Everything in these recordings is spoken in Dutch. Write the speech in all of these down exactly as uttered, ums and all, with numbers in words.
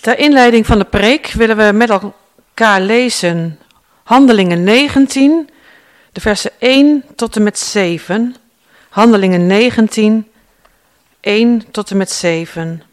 Ter inleiding van de preek willen we met elkaar lezen Handelingen negentien, de versen één tot en met zeven. Handelingen negentien, één tot en met zeven.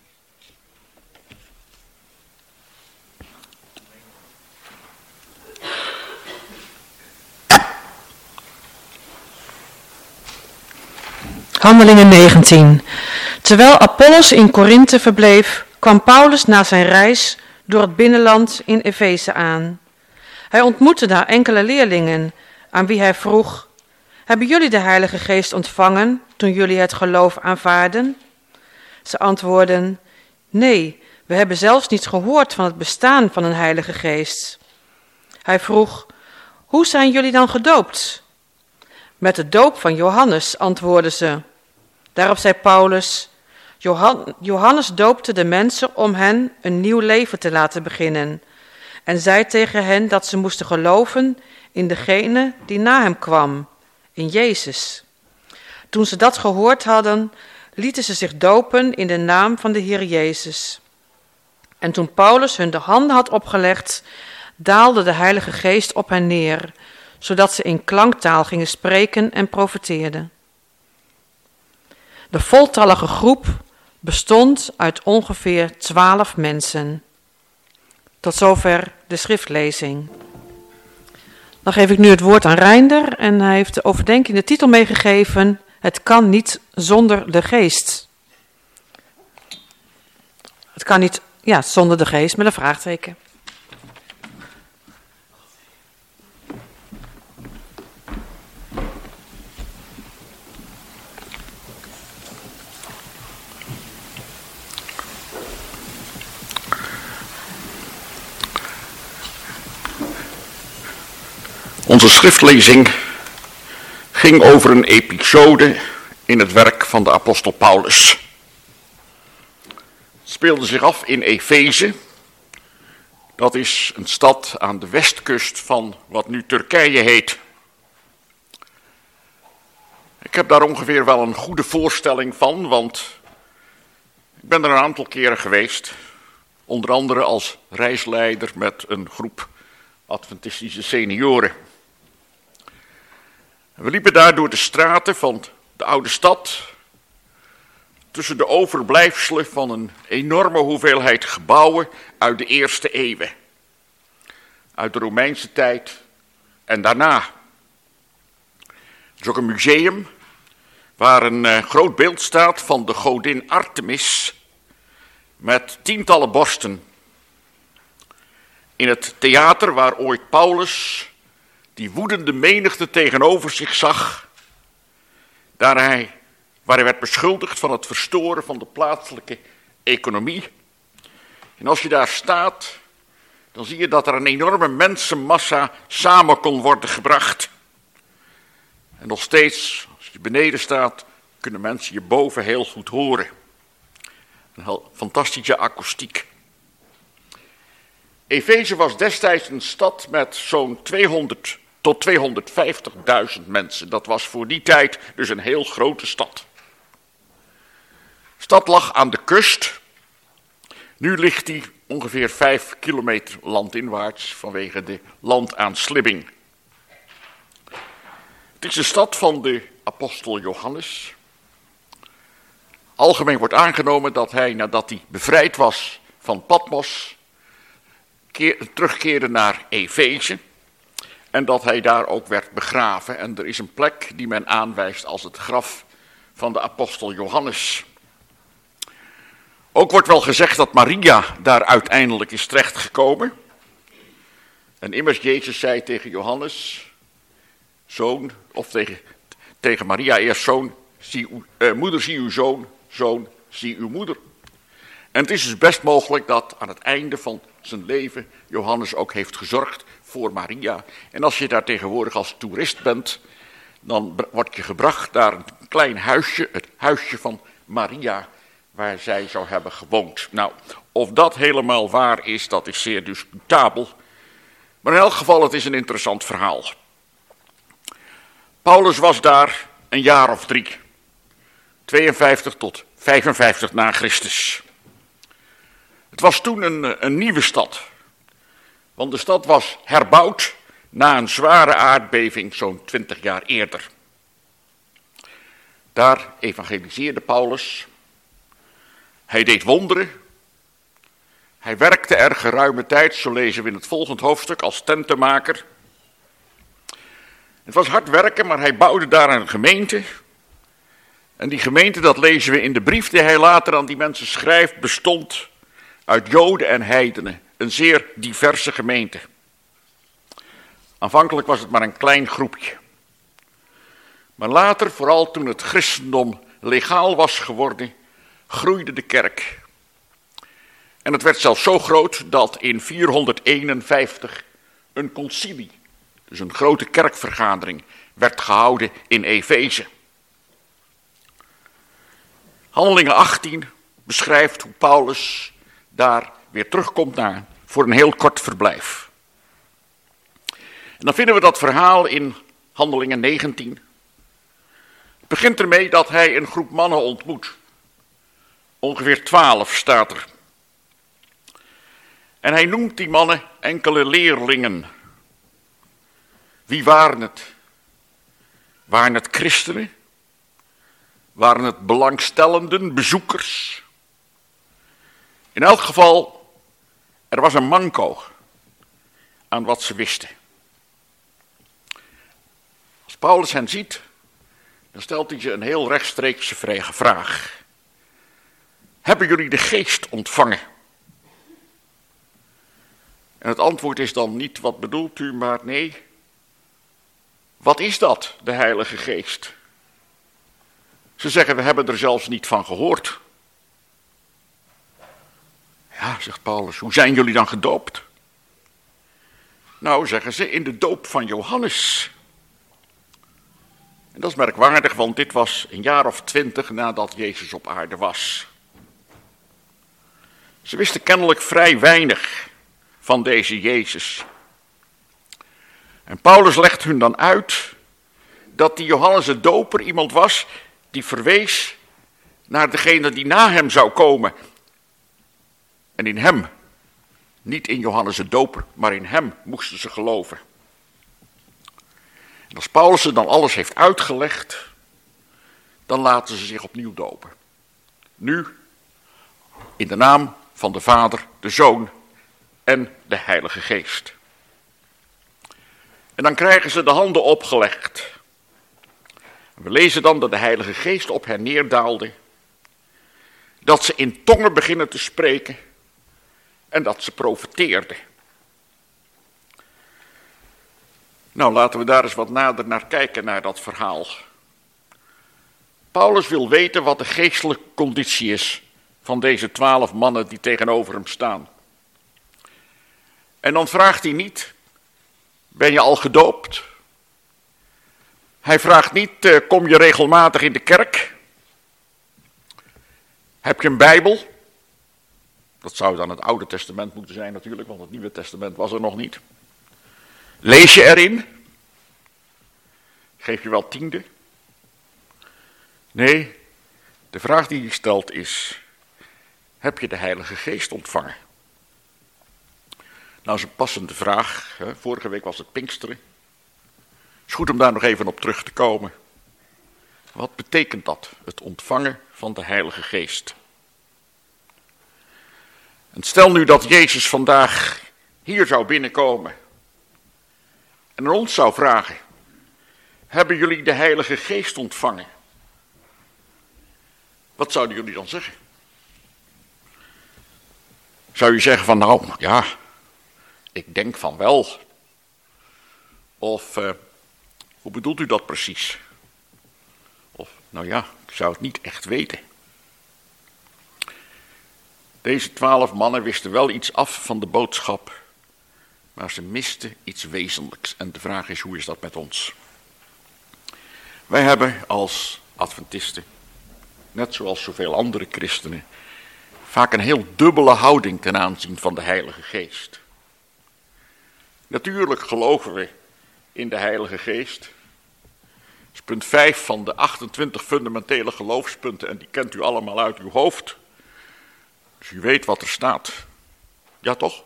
Handelingen negentien. Terwijl Apollos in Korinthe verbleef, kwam Paulus na zijn reis door het binnenland in Efeze aan. Hij ontmoette daar enkele leerlingen, aan wie hij vroeg: hebben jullie de Heilige Geest ontvangen toen jullie het geloof aanvaarden? Ze antwoordden: nee, we hebben zelfs niet gehoord van het bestaan van een Heilige Geest. Hij vroeg: hoe zijn jullie dan gedoopt? Met de doop van Johannes, antwoordden ze. Daarop zei Paulus: Johan, Johannes doopte de mensen om hen een nieuw leven te laten beginnen en zei tegen hen dat ze moesten geloven in degene die na hem kwam, in Jezus. Toen ze dat gehoord hadden, lieten ze zich dopen in de naam van de Heer Jezus. En toen Paulus hun de handen had opgelegd, daalde de Heilige Geest op hen neer, zodat ze in klanktaal gingen spreken en profeteerden. De voltallige groep bestond uit ongeveer twaalf mensen. Tot zover de schriftlezing. Dan geef ik nu het woord aan Reinder en hij heeft de overdenking de titel meegegeven: het kan niet zonder de geest. Het kan niet, ja, zonder de geest met een vraagteken. Onze schriftlezing ging over een episode in het werk van de apostel Paulus. Het speelde zich af in Efeze. Dat is een stad aan de westkust van wat nu Turkije heet. Ik heb daar ongeveer wel een goede voorstelling van, want ik ben er een aantal keren geweest. Onder andere als reisleider met een groep Adventistische senioren. We liepen daar door de straten van de oude stad, tussen de overblijfselen van een enorme hoeveelheid gebouwen uit de eerste eeuwen. Uit de Romeinse tijd en daarna. Er is ook een museum waar een uh, groot beeld staat van de godin Artemis met tientallen borsten. In het theater waar ooit Paulus die woedende menigte tegenover zich zag, daar hij, waar hij werd beschuldigd van het verstoren van de plaatselijke economie. En als je daar staat, dan zie je dat er een enorme mensenmassa samen kon worden gebracht. En nog steeds, als je beneden staat, kunnen mensen je boven heel goed horen. Een heel fantastische akoestiek. Efeze was destijds een stad met zo'n tweehonderd tot tweehonderdvijftigduizend mensen. Dat was voor die tijd dus een heel grote stad. De stad lag aan de kust. Nu ligt die ongeveer vijf kilometer landinwaarts vanwege de landaanslibbing. Het is de stad van de apostel Johannes. Algemeen wordt aangenomen dat hij, nadat hij bevrijd was van Patmos, keer, terugkeerde naar Efeze. En dat hij daar ook werd begraven. En er is een plek die men aanwijst als het graf van de apostel Johannes. Ook wordt wel gezegd dat Maria daar uiteindelijk is terechtgekomen. En immers Jezus zei tegen Johannes, zoon, of tegen, tegen Maria eerst zoon, zie uw, eh, moeder zie uw zoon, zoon zie uw moeder. En het is dus best mogelijk dat aan het einde van zijn leven Johannes ook heeft gezorgd voor Maria. En als je daar tegenwoordig als toerist bent, dan word je gebracht naar een klein huisje, het huisje van Maria, waar zij zou hebben gewoond. Nou, of dat helemaal waar is, dat is zeer discutabel. Maar in elk geval, het is een interessant verhaal. Paulus was daar een jaar of drie. tweeënvijftig tot vijfenvijftig na Christus. Het was toen een, een nieuwe stad, want de stad was herbouwd na een zware aardbeving zo'n twintig jaar eerder. Daar evangeliseerde Paulus. Hij deed wonderen. Hij werkte er geruime tijd, zo lezen we in het volgende hoofdstuk, als tentenmaker. Het was hard werken, maar hij bouwde daar een gemeente. En die gemeente, dat lezen we in de brief die hij later aan die mensen schrijft, bestond uit Joden en heidenen. Een zeer diverse gemeente. Aanvankelijk was het maar een klein groepje. Maar later, vooral toen het christendom legaal was geworden, groeide de kerk. En het werd zelfs zo groot dat in vierhonderdeenenvijftig een concilie, dus een grote kerkvergadering, werd gehouden in Efeze. Handelingen achttien beschrijft hoe Paulus daar weer terugkomt naar voor een heel kort verblijf. En dan vinden we dat verhaal in Handelingen negentien. Het begint ermee dat hij een groep mannen ontmoet. Ongeveer twaalf staat er. En hij noemt die mannen enkele leerlingen. Wie waren het? Waren het christenen? Waren het belangstellenden, bezoekers? In elk geval, er was een manco aan wat ze wisten. Als Paulus hen ziet, dan stelt hij ze een heel rechtstreekse vraag. Hebben jullie de geest ontvangen? En het antwoord is dan niet, wat bedoelt u, maar nee. Wat is dat, de Heilige Geest? Ze zeggen, we hebben er zelfs niet van gehoord. Ja, zegt Paulus, hoe zijn jullie dan gedoopt? Nou, zeggen ze, in de doop van Johannes. En dat is merkwaardig, want dit was een jaar of twintig nadat Jezus op aarde was. Ze wisten kennelijk vrij weinig van deze Jezus. En Paulus legt hun dan uit dat die Johannes de Doper iemand was die verwees naar degene die na hem zou komen. En in hem, niet in Johannes de Doper, maar in hem moesten ze geloven. En als Paulus ze dan alles heeft uitgelegd, dan laten ze zich opnieuw dopen. Nu in de naam van de Vader, de Zoon en de Heilige Geest. En dan krijgen ze de handen opgelegd. We lezen dan dat de Heilige Geest op hen neerdaalde, dat ze in tongen beginnen te spreken en dat ze profeteerden. Nou, laten we daar eens wat nader naar kijken, naar dat verhaal. Paulus wil weten wat de geestelijke conditie is van deze twaalf mannen die tegenover hem staan. En dan vraagt hij niet, ben je al gedoopt? Hij vraagt niet, kom je regelmatig in de kerk? Heb je een Bijbel? Dat zou dan het Oude Testament moeten zijn natuurlijk, want het Nieuwe Testament was er nog niet. Lees je erin? Geef je wel tiende? Nee, de vraag die hij stelt is, heb je de Heilige Geest ontvangen? Nou, is een passende vraag. Hè? Vorige week was het Pinksteren. Het is goed om daar nog even op terug te komen. Wat betekent dat, het ontvangen van de Heilige Geest? En stel nu dat Jezus vandaag hier zou binnenkomen en aan ons zou vragen, hebben jullie de Heilige Geest ontvangen? Wat zouden jullie dan zeggen? Zou je zeggen van, nou ja, ik denk van wel. Of, uh, hoe bedoelt u dat precies? Of, nou ja, ik zou het niet echt weten. Deze twaalf mannen wisten wel iets af van de boodschap, maar ze misten iets wezenlijks. En de vraag is, hoe is dat met ons? Wij hebben als Adventisten, net zoals zoveel andere christenen, vaak een heel dubbele houding ten aanzien van de Heilige Geest. Natuurlijk geloven we in de Heilige Geest. Dat is punt vijf van de achtentwintig fundamentele geloofspunten en die kent u allemaal uit uw hoofd. Dus u weet wat er staat. Ja, toch?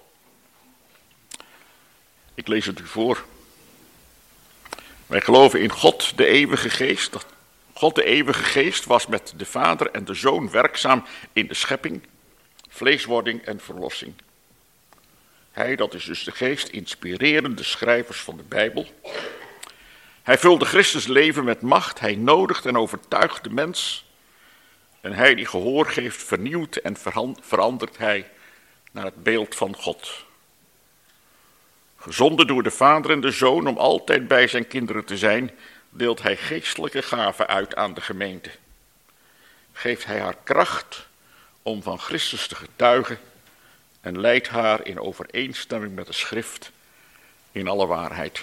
Ik lees het u voor. Wij geloven in God, de eeuwige geest. God, de eeuwige geest, was met de Vader en de Zoon werkzaam in de schepping, vleeswording en verlossing. Hij, dat is dus de geest, inspirerende de schrijvers van de Bijbel. Hij vulde Christus leven met macht, hij nodigt en overtuigt de mens. En hij die gehoor geeft, vernieuwt en verandert hij naar het beeld van God. Gezonden door de Vader en de Zoon om altijd bij zijn kinderen te zijn, deelt hij geestelijke gaven uit aan de gemeente. Geeft hij haar kracht om van Christus te getuigen en leidt haar in overeenstemming met de schrift in alle waarheid.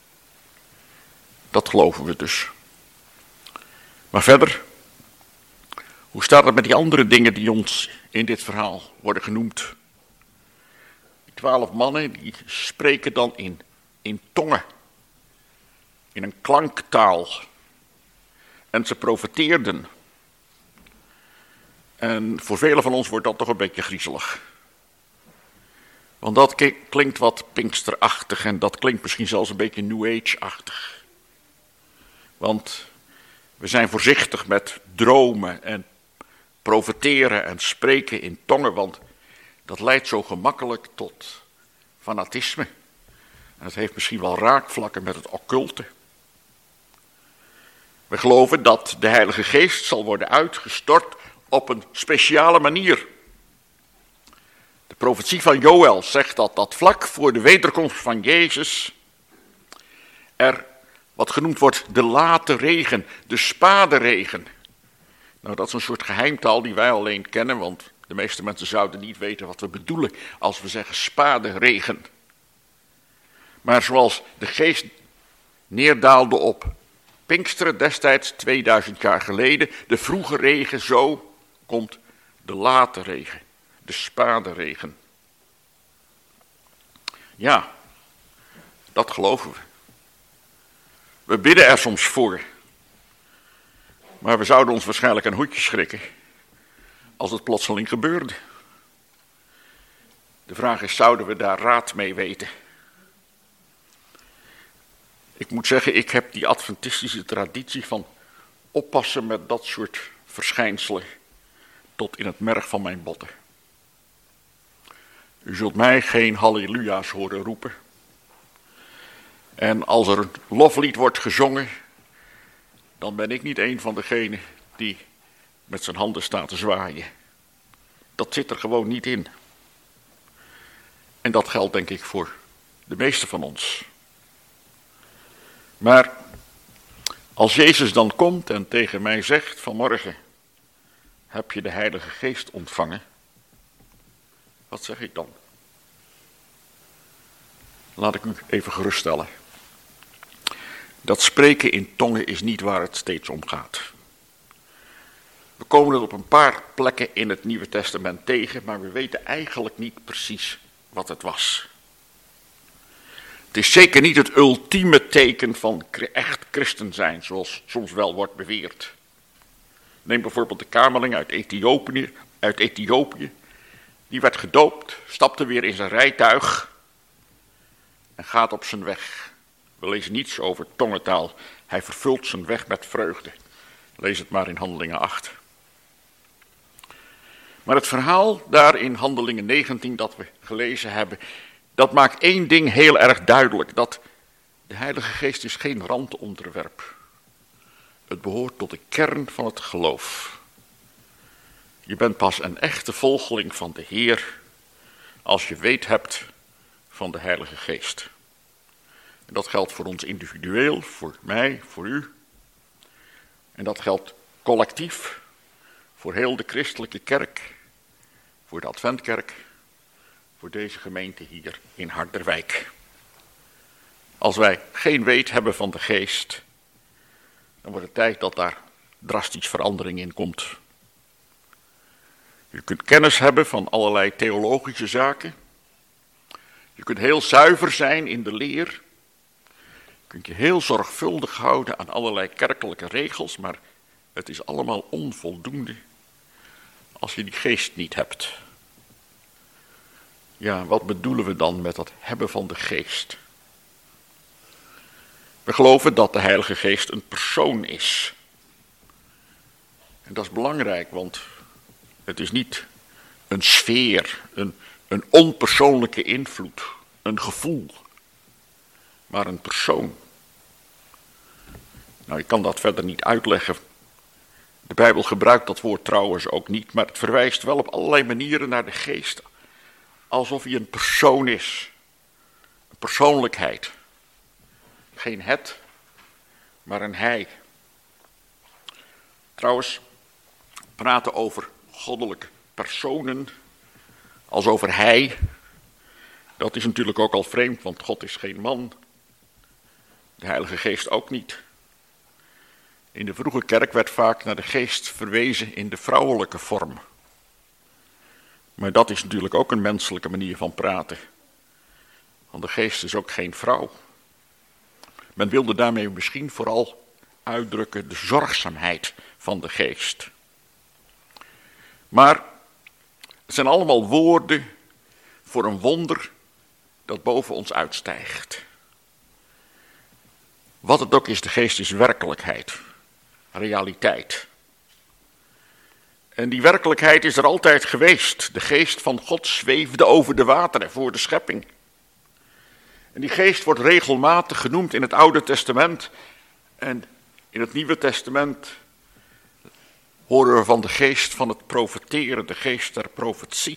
Dat geloven we dus. Maar verder, hoe staat het met die andere dingen die ons in dit verhaal worden genoemd? Die twaalf mannen die spreken dan in, in tongen, in een klanktaal. En ze profeteerden. En voor velen van ons wordt dat toch een beetje griezelig. Want dat klinkt wat Pinksterachtig en dat klinkt misschien zelfs een beetje New Age-achtig. Want we zijn voorzichtig met dromen en profeteren en spreken in tongen, want dat leidt zo gemakkelijk tot fanatisme. En dat heeft misschien wel raakvlakken met het occulte. We geloven dat de Heilige Geest zal worden uitgestort op een speciale manier. De profetie van Joël zegt dat dat vlak voor de wederkomst van Jezus er wat genoemd wordt de late regen, de spaderegen. Nou, dat is een soort geheimtaal die wij alleen kennen, want de meeste mensen zouden niet weten wat we bedoelen als we zeggen spaderegen. Maar zoals de geest neerdaalde op Pinksteren destijds, tweeduizend jaar geleden, de vroege regen, zo komt de late regen, de spaderegen. Ja, dat geloven we. We bidden er soms voor. Maar we zouden ons waarschijnlijk een hoedje schrikken als het plotseling gebeurde. De vraag is, zouden we daar raad mee weten? Ik moet zeggen, ik heb die adventistische traditie van oppassen met dat soort verschijnselen tot in het merg van mijn botten. U zult mij geen halleluja's horen roepen. En als er een loflied wordt gezongen, dan ben ik niet een van degenen die met zijn handen staat te zwaaien. Dat zit er gewoon niet in. En dat geldt denk ik voor de meeste van ons. Maar als Jezus dan komt en tegen mij zegt vanmorgen, heb je de Heilige Geest ontvangen? Wat zeg ik dan? Laat ik u even geruststellen. Dat spreken in tongen is niet waar het steeds om gaat. We komen het op een paar plekken in het Nieuwe Testament tegen, maar we weten eigenlijk niet precies wat het was. Het is zeker niet het ultieme teken van echt christen zijn, zoals soms wel wordt beweerd. Neem bijvoorbeeld de kamerling uit Ethiopië, uit Ethiopië. Die werd gedoopt, stapte weer in zijn rijtuig en gaat op zijn weg. We lezen niets over tongentaal. Hij vervult zijn weg met vreugde. Lees het maar in Handelingen acht. Maar het verhaal daar in Handelingen negentien dat we gelezen hebben, dat maakt één ding heel erg duidelijk. Dat de Heilige Geest is geen randonderwerp. Het behoort tot de kern van het geloof. Je bent pas een echte volgeling van de Heer als je weet hebt van de Heilige Geest. En dat geldt voor ons individueel, voor mij, voor u. En dat geldt collectief voor heel de christelijke kerk, voor de Adventkerk, voor deze gemeente hier in Harderwijk. Als wij geen weet hebben van de Geest, dan wordt het tijd dat daar drastisch verandering in komt. Je kunt kennis hebben van allerlei theologische zaken. Je kunt heel zuiver zijn in de leer. Je kunt je heel zorgvuldig houden aan allerlei kerkelijke regels, maar het is allemaal onvoldoende als je die geest niet hebt. Ja, wat bedoelen we dan met dat hebben van de geest? We geloven dat de Heilige Geest een persoon is. En dat is belangrijk, want het is niet een sfeer, een, een onpersoonlijke invloed, een gevoel, maar een persoon. Nou, ik kan dat verder niet uitleggen. De Bijbel gebruikt dat woord trouwens ook niet, maar het verwijst wel op allerlei manieren naar de geest. Alsof hij een persoon is, een persoonlijkheid. Geen het, maar een hij. Trouwens, praten over goddelijke personen als over hij, dat is natuurlijk ook al vreemd, want God is geen man. De Heilige Geest ook niet. In de vroege kerk werd vaak naar de geest verwezen in de vrouwelijke vorm. Maar dat is natuurlijk ook een menselijke manier van praten. Want de geest is ook geen vrouw. Men wilde daarmee misschien vooral uitdrukken de zorgzaamheid van de geest. Maar het zijn allemaal woorden voor een wonder dat boven ons uitstijgt. Wat het ook is, de geest is werkelijkheid, realiteit. En die werkelijkheid is er altijd geweest. De geest van God zweefde over de wateren voor de schepping. En die geest wordt regelmatig genoemd in het Oude Testament. En in het Nieuwe Testament horen we van de geest van het profeteren, de geest der profetie.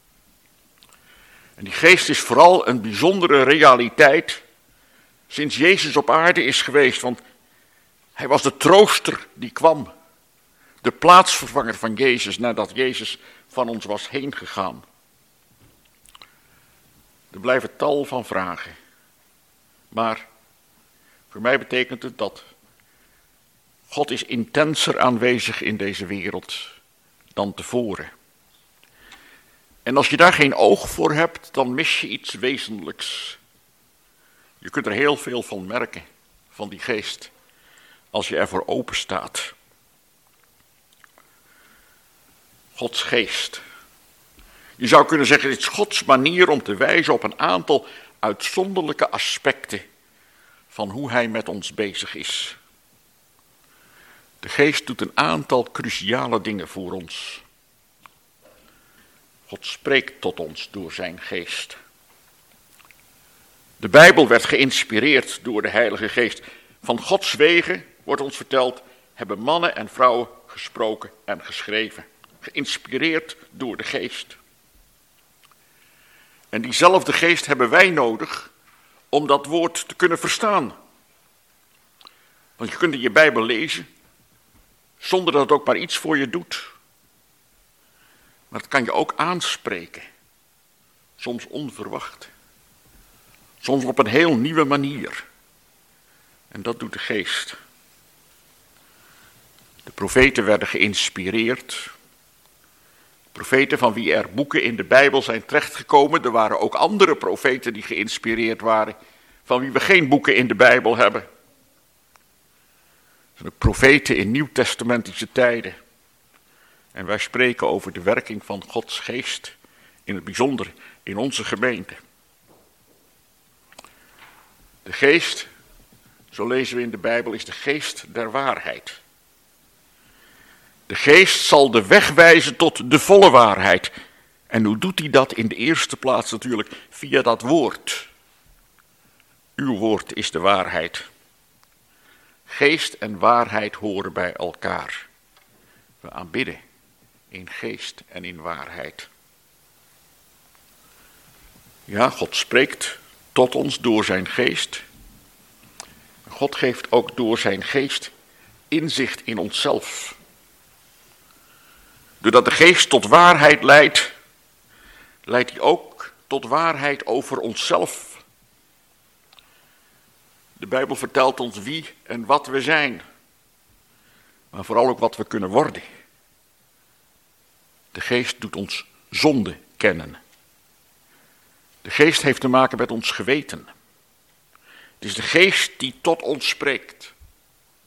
En die geest is vooral een bijzondere realiteit sinds Jezus op aarde is geweest. Want hij was de trooster die kwam. De plaatsvervanger van Jezus nadat Jezus van ons was heen gegaan. Er blijven tal van vragen. Maar voor mij betekent het dat God is intenser aanwezig in deze wereld dan tevoren. En als je daar geen oog voor hebt, dan mis je iets wezenlijks. Je kunt er heel veel van merken, van die geest, als je ervoor open staat. Gods geest. Je zou kunnen zeggen, dit is Gods manier om te wijzen op een aantal uitzonderlijke aspecten van hoe hij met ons bezig is. De geest doet een aantal cruciale dingen voor ons. God spreekt tot ons door zijn geest. De Bijbel werd geïnspireerd door de Heilige Geest. Van Gods wegen, wordt ons verteld, hebben mannen en vrouwen gesproken en geschreven. Geïnspireerd door de geest. En diezelfde geest hebben wij nodig om dat woord te kunnen verstaan. Want je kunt in je Bijbel lezen zonder dat het ook maar iets voor je doet. Maar het kan je ook aanspreken. Soms onverwacht. Soms op een heel nieuwe manier. En dat doet de geest. De profeten werden geïnspireerd. Profeten van wie er boeken in de Bijbel zijn terechtgekomen. Er waren ook andere profeten die geïnspireerd waren, van wie we geen boeken in de Bijbel hebben. Er zijn ook profeten in nieuwtestamentische tijden. En wij spreken over de werking van Gods geest, in het bijzonder in onze gemeente. De geest, zo lezen we in de Bijbel, is de geest der waarheid. De geest zal de weg wijzen tot de volle waarheid. En hoe doet hij dat? In de eerste plaats natuurlijk via dat woord. Uw woord is de waarheid. Geest en waarheid horen bij elkaar. We aanbidden in geest en in waarheid. Ja, God spreekt tot ons door zijn geest. God geeft ook door zijn geest inzicht in onszelf. Doordat de geest tot waarheid leidt, leidt hij ook tot waarheid over onszelf. De Bijbel vertelt ons wie en wat we zijn, maar vooral ook wat we kunnen worden. De geest doet ons zonde kennen. De geest heeft te maken met ons geweten. Het is de geest die tot ons spreekt.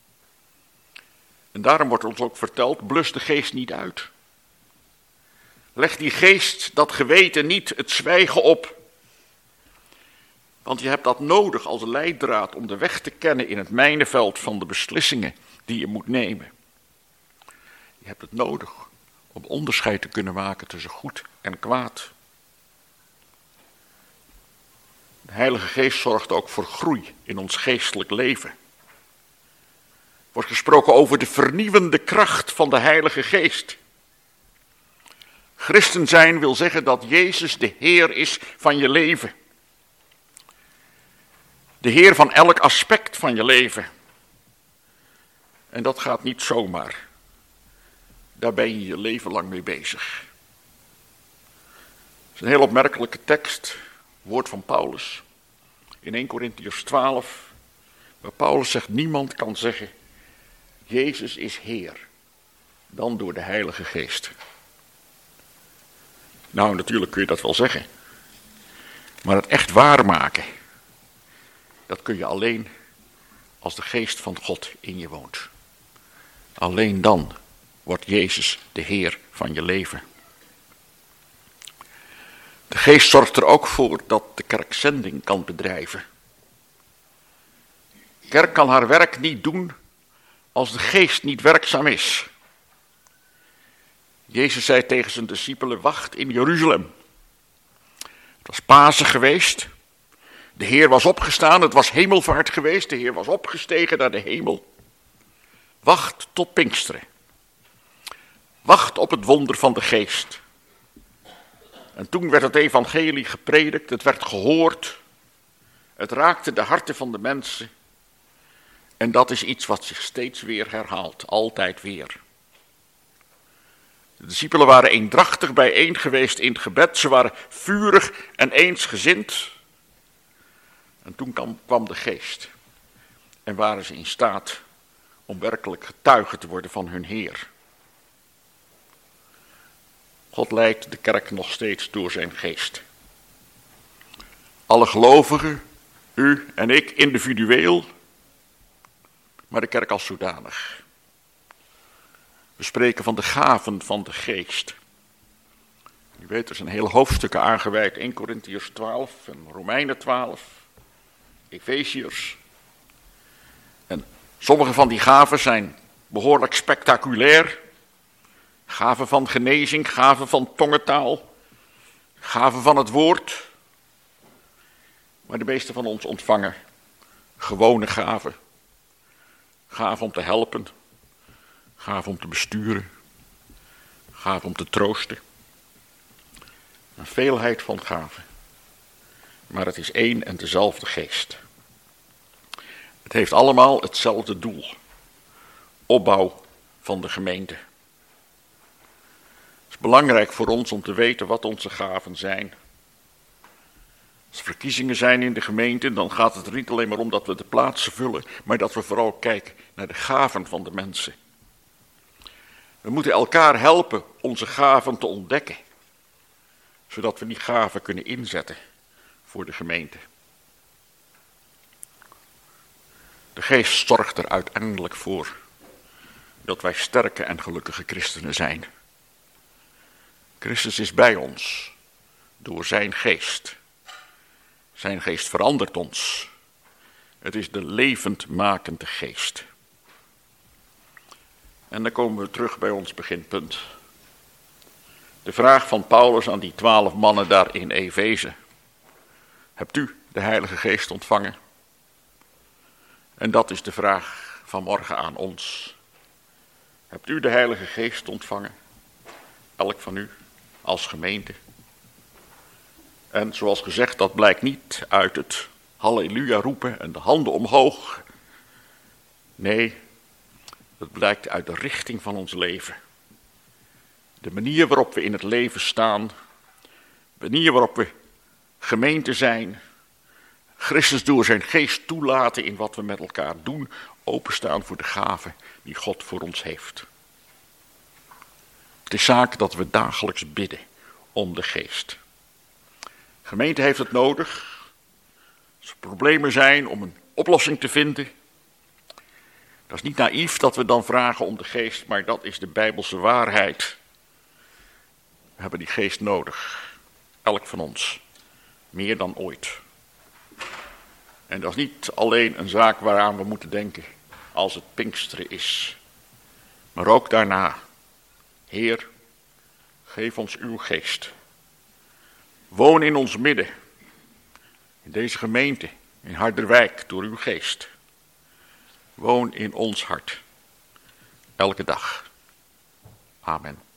En daarom wordt ons ook verteld, blus de geest niet uit. Leg die geest, dat geweten niet het zwijgen op. Want je hebt dat nodig als leidraad om de weg te kennen in het mijnenveld van de beslissingen die je moet nemen. Je hebt het nodig om onderscheid te kunnen maken tussen goed en kwaad. De Heilige Geest zorgt ook voor groei in ons geestelijk leven. Er wordt gesproken over de vernieuwende kracht van de Heilige Geest. Christen zijn wil zeggen dat Jezus de Heer is van je leven. De Heer van elk aspect van je leven. En dat gaat niet zomaar. Daar ben je je leven lang mee bezig. Het is een heel opmerkelijke tekst, woord van Paulus. In eerste Korintiërs twaalf, waar Paulus zegt, niemand kan zeggen, Jezus is Heer, dan door de Heilige Geest. Nou, natuurlijk kun je dat wel zeggen. Maar het echt waarmaken, dat kun je alleen als de Geest van God in je woont. Alleen dan wordt Jezus de Heer van je leven. De Geest zorgt er ook voor dat de kerk zending kan bedrijven. De kerk kan haar werk niet doen als de Geest niet werkzaam is. Jezus zei tegen zijn discipelen, wacht in Jeruzalem. Het was Pasen geweest. De Heer was opgestaan, het was hemelvaart geweest. De Heer was opgestegen naar de hemel. Wacht tot Pinksteren. Wacht op het wonder van de Geest. En toen werd het evangelie gepredikt, het werd gehoord. Het raakte de harten van de mensen. En dat is iets wat zich steeds weer herhaalt, altijd weer. De discipelen waren eendrachtig bijeen geweest in het gebed. Ze waren vurig en eensgezind. En toen kwam, kwam de Geest. En waren ze in staat om werkelijk getuige te worden van hun Heer. God leidt de kerk nog steeds door zijn Geest. Alle gelovigen, u en ik individueel, maar de kerk als zodanig. We spreken van de gaven van de Geest. U weet, er zijn hele hoofdstukken aangeweid, eerste Korintiërs twaalf en Romeinen twaalf, Efeziërs. En sommige van die gaven zijn behoorlijk spectaculair. Gaven van genezing, gaven van tongentaal, gaven van het woord. Maar de meeste van ons ontvangen gewone gaven. Gaven om te helpen, gaven om te besturen, gaven om te troosten. Een veelheid van gaven. Maar het is één en dezelfde Geest. Het heeft allemaal hetzelfde doel. Opbouw van de gemeente. Het is belangrijk voor ons om te weten wat onze gaven zijn. Als er verkiezingen zijn in de gemeente, dan gaat het er niet alleen maar om dat we de plaatsen vullen, maar dat we vooral kijken naar de gaven van de mensen. We moeten elkaar helpen onze gaven te ontdekken, zodat we die gaven kunnen inzetten voor de gemeente. De Geest zorgt er uiteindelijk voor dat wij sterke en gelukkige christenen zijn. Christus is bij ons door zijn Geest. Zijn Geest verandert ons. Het is de levendmakende Geest. En dan komen we terug bij ons beginpunt. De vraag van Paulus aan die twaalf mannen daar in Efeze. Hebt u de Heilige Geest ontvangen? En dat is de vraag van morgen aan ons. Hebt u de Heilige Geest ontvangen? Elk van u als gemeente. En zoals gezegd, dat blijkt niet uit het halleluja roepen en de handen omhoog. Nee, dat blijkt uit de richting van ons leven. De manier waarop we in het leven staan. De manier waarop we gemeente zijn. Christus door zijn Geest toelaten in wat we met elkaar doen. Openstaan voor de gaven die God voor ons heeft. Het is zaak dat we dagelijks bidden om de Geest. De gemeente heeft het nodig. Als er problemen zijn om een oplossing te vinden. Dat is niet naïef dat we dan vragen om de Geest, maar dat is de Bijbelse waarheid. We hebben die geest nodig. Elk van ons. Meer dan ooit. En dat is niet alleen een zaak waaraan we moeten denken als het Pinksteren is. Maar ook daarna. Heer, geef ons uw geest. Woon in ons midden. In deze gemeente, in Harderwijk, door uw geest. Woon in ons hart. Elke dag. Amen.